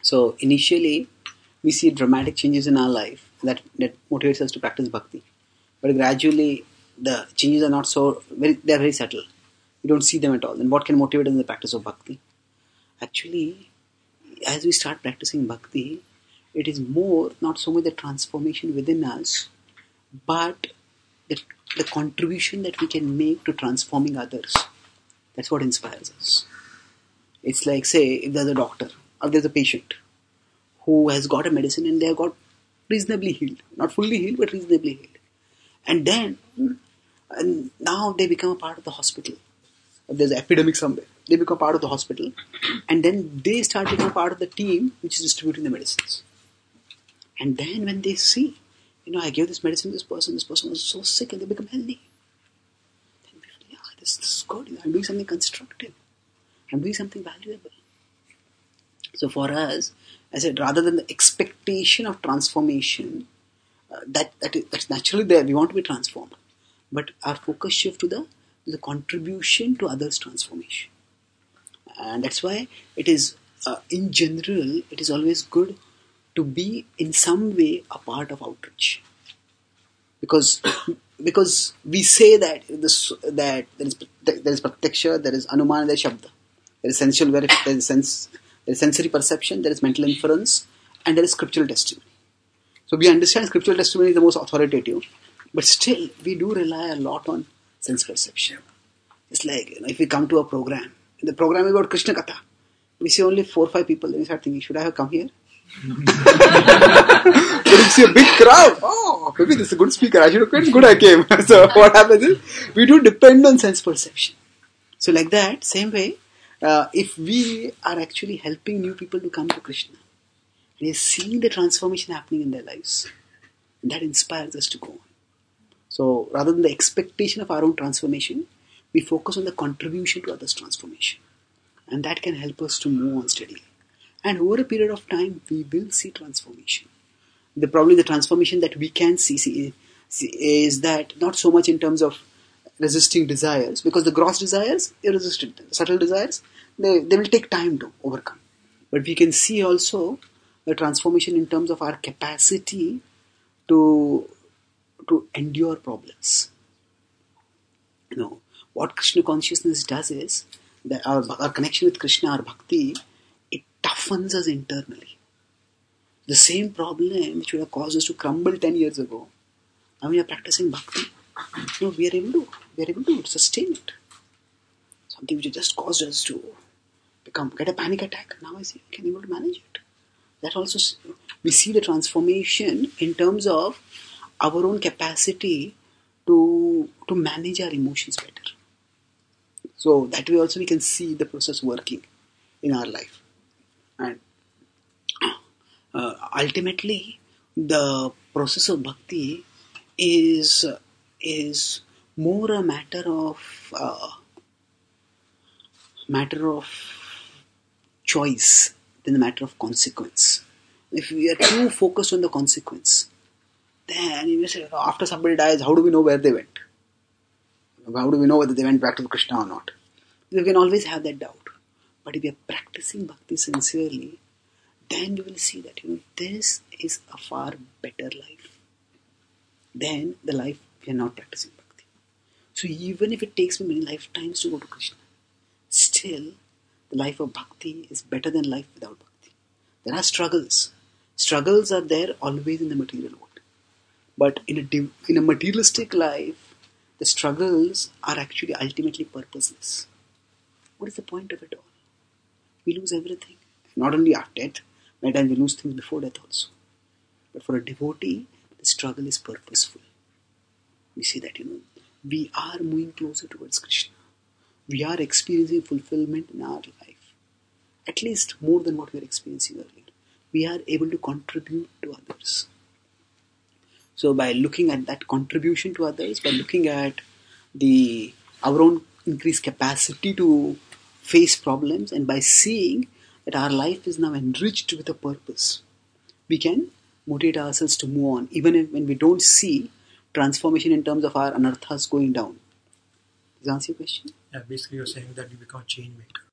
So initially, we see dramatic changes in our life that motivates us to practice bhakti. But gradually, the changes are not so they are very subtle. We don't see them at all. And what can motivate us in the practice of bhakti? Actually, as we start practicing bhakti, it is more not so much the transformation within us, but the contribution that we can make to transforming others. That's what inspires us. It's like, say, if there's a doctor or there's a patient who has got a medicine and they have got reasonably healed. Not fully healed, but reasonably healed. And then, and now they become a part of the hospital. If there's an epidemic somewhere, they become part of the hospital. And then they start becoming part of the team which is distributing the medicines. And then when they see, I gave this medicine to this person was so sick and they become healthy. Then we feel, this is good. I'm doing something constructive. I'm doing something valuable. So for us, I said, rather than the expectation of transformation, that's naturally there. We want to be transformed. But our focus shift to the contribution to others' transformation. And that's why it is, in general, it is always good to be in some way a part of outreach. Because we say that there is pratyaksha, there is anuman, there is shabda. There is sensual verification, there is sensory perception, there is mental inference, and there is scriptural testimony. So we understand scriptural testimony is the most authoritative, but still we do rely a lot on sense perception. It's like, if we come to a program, the program is about Krishna Katha, we see only 4 or 5 people, then we start thinking, should I have come here? But if you see a big crowd, maybe this is a good speaker, I should have come, it's good I came. So what happens is, we do depend on sense perception. So like that, same way, if we are actually helping new people to come to Krishna, we are seeing the transformation happening in their lives, and that inspires us to go on. So rather than the expectation of our own transformation, we focus on the contribution to others' transformation, and that can help us to move on steadily. And over a period of time, we will see transformation. Probably the transformation that we can see is that not so much in terms of resisting desires, because the gross desires, irresistent. The subtle desires, they will take time to overcome. But we can see also the transformation in terms of our capacity to endure problems. What Krishna consciousness does is that our connection with Krishna, our bhakti, it toughens us internally. The same problem which would have caused us to crumble 10 years ago, now we are practicing bhakti. We are able to sustain it. Something which just caused us to get a panic attack. Now I see we can be able to manage it. That also, we see the transformation in terms of our own capacity to manage our emotions better. So that way also we can see the process working in our life. And ultimately, the process of bhakti is more a matter of choice than a matter of consequence. If we are too focused on the consequence, then you may say, after somebody dies, how do we know where they went? How do we know whether they went back to Krishna or not? You can always have that doubt. But if we are practicing bhakti sincerely, then you will see that this is a far better life than the life we are not practicing bhakti. So even if it takes me many lifetimes to go to Krishna, still the life of bhakti is better than life without bhakti. There are struggles. Struggles are there always in the material world. But in a materialistic life, the struggles are actually ultimately purposeless. What is the point of it all? We lose everything. Not only after death, many times we lose things before death also. But for a devotee, the struggle is purposeful. We see that, we are moving closer towards Krishna. We are experiencing fulfillment in our life. At least more than what we were experiencing earlier. We are able to contribute to others. So by looking at that contribution to others, by looking at our own increased capacity to face problems, and by seeing that our life is now enriched with a purpose, we can motivate ourselves to move on, even when we don't see transformation in terms of our anarthas going down. Does that answer your question? Yeah, basically you're saying that you become a change maker.